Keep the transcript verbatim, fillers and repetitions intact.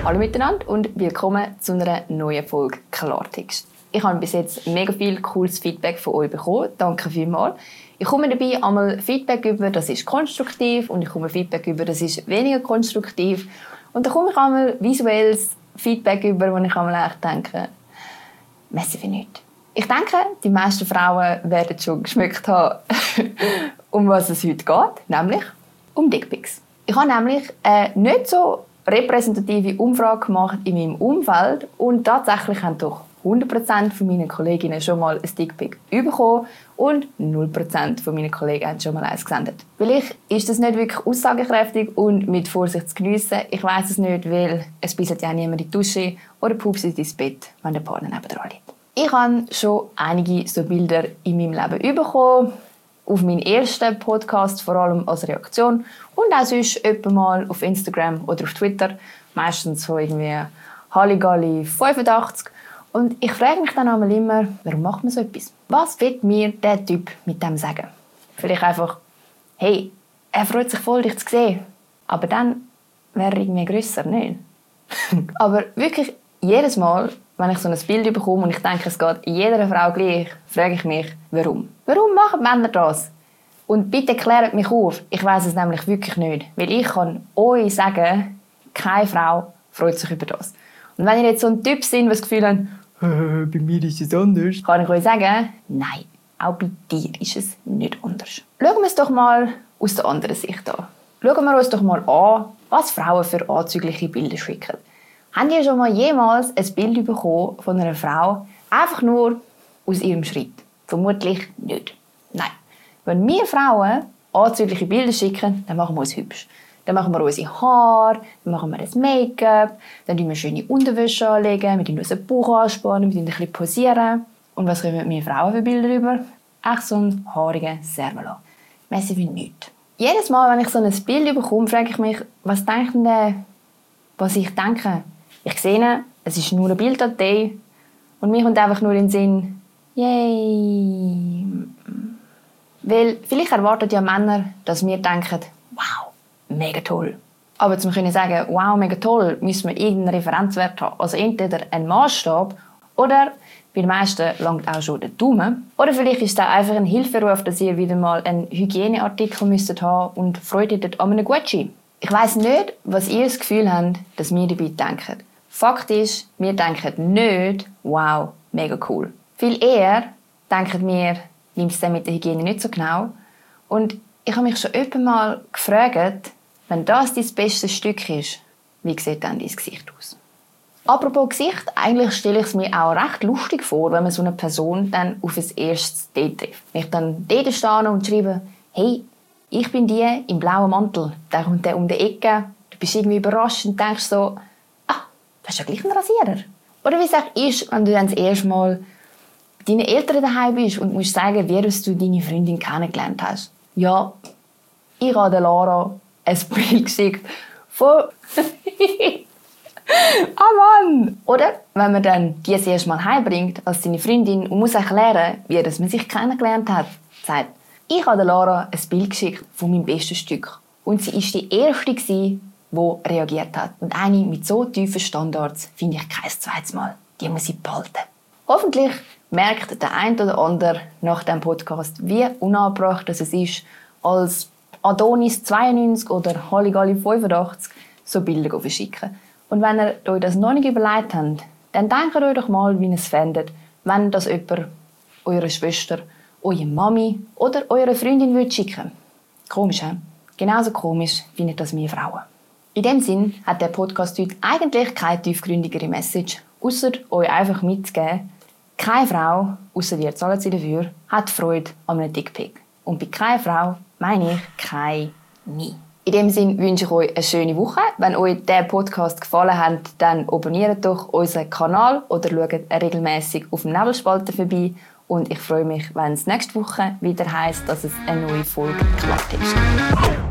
Hallo miteinander und willkommen zu einer neuen Folge Klartext. Ich habe bis jetzt mega viel cooles Feedback von euch bekommen. Danke vielmals. Ich komme dabei einmal Feedback über, das ist konstruktiv, und ich komme Feedback über, das ist weniger konstruktiv. Und dann komme ich einmal visuelles Feedback über, wo ich einmal echt denke, merci für nichts. Ich denke, die meisten Frauen werden schon geschmeckt haben, um was es heute geht, nämlich um Dickpics. Ich habe nämlich eine nicht so repräsentative Umfrage gemacht in meinem Umfeld und tatsächlich haben doch hundert Prozent von meinen Kolleginnen schon mal ein Dickpic bekommen und null Prozent von meinen Kollegen haben schon mal eins gesendet. Vielleicht ist das nicht wirklich aussagekräftig und mit Vorsicht zu geniessen. Ich weiss es nicht, weil es bisselt ja niemand in die Dusche oder pupst ins Bett, wenn der Partner nebendran liegt. Ich habe schon einige so Bilder in meinem Leben bekommen. Auf meinen ersten Podcast vor allem als Reaktion und auch sonst etwa mal auf Instagram oder auf Twitter. Meistens so irgendwie Halligalli fünfundachtzig. Und ich frage mich dann einmal immer, warum macht man so etwas? Was will mir der Typ mit dem sagen? Vielleicht einfach, hey, er freut sich voll, dich zu sehen. Aber dann wäre er irgendwie grösser, nicht? Aber wirklich jedes Mal, wenn ich so ein Bild bekomme und ich denke, es geht jeder Frau gleich, frage ich mich, warum? Warum machen Männer das? Und bitte klärt mich auf. Ich weiss es nämlich wirklich nicht. Weil ich kann euch sagen, keine Frau freut sich über das. Und wenn ihr jetzt so ein Typ seid, der das Gefühl habt, bei mir ist es anders, kann ich euch sagen, nein, auch bei dir ist es nicht anders. Schauen wir es doch mal aus der anderen Sicht an. Schauen wir uns doch mal an, was Frauen für anzügliche Bilder schicken. Habt ihr schon mal jemals ein Bild bekommen von einer Frau, einfach nur aus ihrem Schritt? Vermutlich nicht. Nein. Wenn wir Frauen anzügliche Bilder schicken, dann machen wir uns hübsch. Dann machen wir unsere Haare, dann machen wir das Make-up, dann legen wir schöne Unterwäsche anlegen, wir legen unseren Bauch anspannen, wir ein bisschen posieren. Und was kommen wir Frauen für Bilder rüber? Echt so einen haarigen Servola. Messi für nichts. Jedes Mal, wenn ich so ein Bild bekomme, frage ich mich, was denkt denn der, was ich denke? Ich sehe, es ist nur eine Bilddatei und mir kommt einfach nur in den Sinn, yay. Weil vielleicht erwarten ja Männer, dass wir denken, wow, mega toll. Aber zum können sagen, wow, mega toll, müssen wir irgendeinen Referenzwert haben. Also entweder einen Maßstab oder bei den meisten langt auch schon der Daumen. Oder vielleicht ist es auch einfach ein Hilferuf, dass ihr wieder mal einen Hygieneartikel müsstet haben und freut euch an einem Gucci. Ich weiss nicht, was ihr das Gefühl habt, dass wir dabei denken. Fakt ist, wir denken nicht, wow, mega cool. Viel eher denken wir, nimmt es mit der Hygiene nicht so genau. Und ich habe mich schon öfter mal gefragt, wenn das dein bestes Stück ist, wie sieht dann dein Gesicht aus? Apropos Gesicht, eigentlich stelle ich es mir auch recht lustig vor, wenn man so eine Person dann auf ein erstes Date trifft. Wenn ich dann dort stehe und schreibe, hey, ich bin die im blauen Mantel. Dann kommt der um die Ecke, du bist irgendwie überrascht und denkst so, ah, du hast ja gleich einen Rasierer. Oder wie es auch ist, wenn du dann das erste Mal bei deinen Eltern daheim bist und musst sagen, wie du deine Freundin kennengelernt hast. Ja, ich habe der Lara ein Bild geschickt von ah Mann! Oder wenn man dann die das erste Mal heimbringt als seine Freundin und muss erklären, wie das man sich kennengelernt hat, sagt, ich habe der Lara ein Bild geschickt von meinem besten Stück. Und sie war die Erste, die reagiert hat. Und eine mit so tiefen Standards finde ich kein zweites Mal. Die muss ich behalten. Hoffentlich merkt der eine oder andere nach diesem Podcast, wie unangebracht es ist, als Adonis zweiundneunzig oder Halligalli fünfundachtzig so Bilder zu verschicken. Und wenn ihr euch das noch nicht überlegt habt, dann denkt euch doch mal, wie ihr es fändet, wenn das jemand eurer Schwester, eure Mami oder eure Freundin würde schicken. Komisch, he? Genauso komisch findet das wir Frauen. In dem Sinn hat der Podcast heute eigentlich keine tiefgründigere Message, außer euch einfach mitzugeben, keine Frau, außer ihr zahlt sie dafür, hat Freude an einem Dickpic. Und bei keiner Frau meine ich keine nie. In dem Sinn wünsche ich euch eine schöne Woche. Wenn euch der Podcast gefallen hat, dann abonniert doch unseren Kanal oder schaut regelmäßig auf dem Nebelspalter vorbei. Und ich freue mich, wenn es nächste Woche wieder heisst, dass es eine neue Folge Klartext gibt.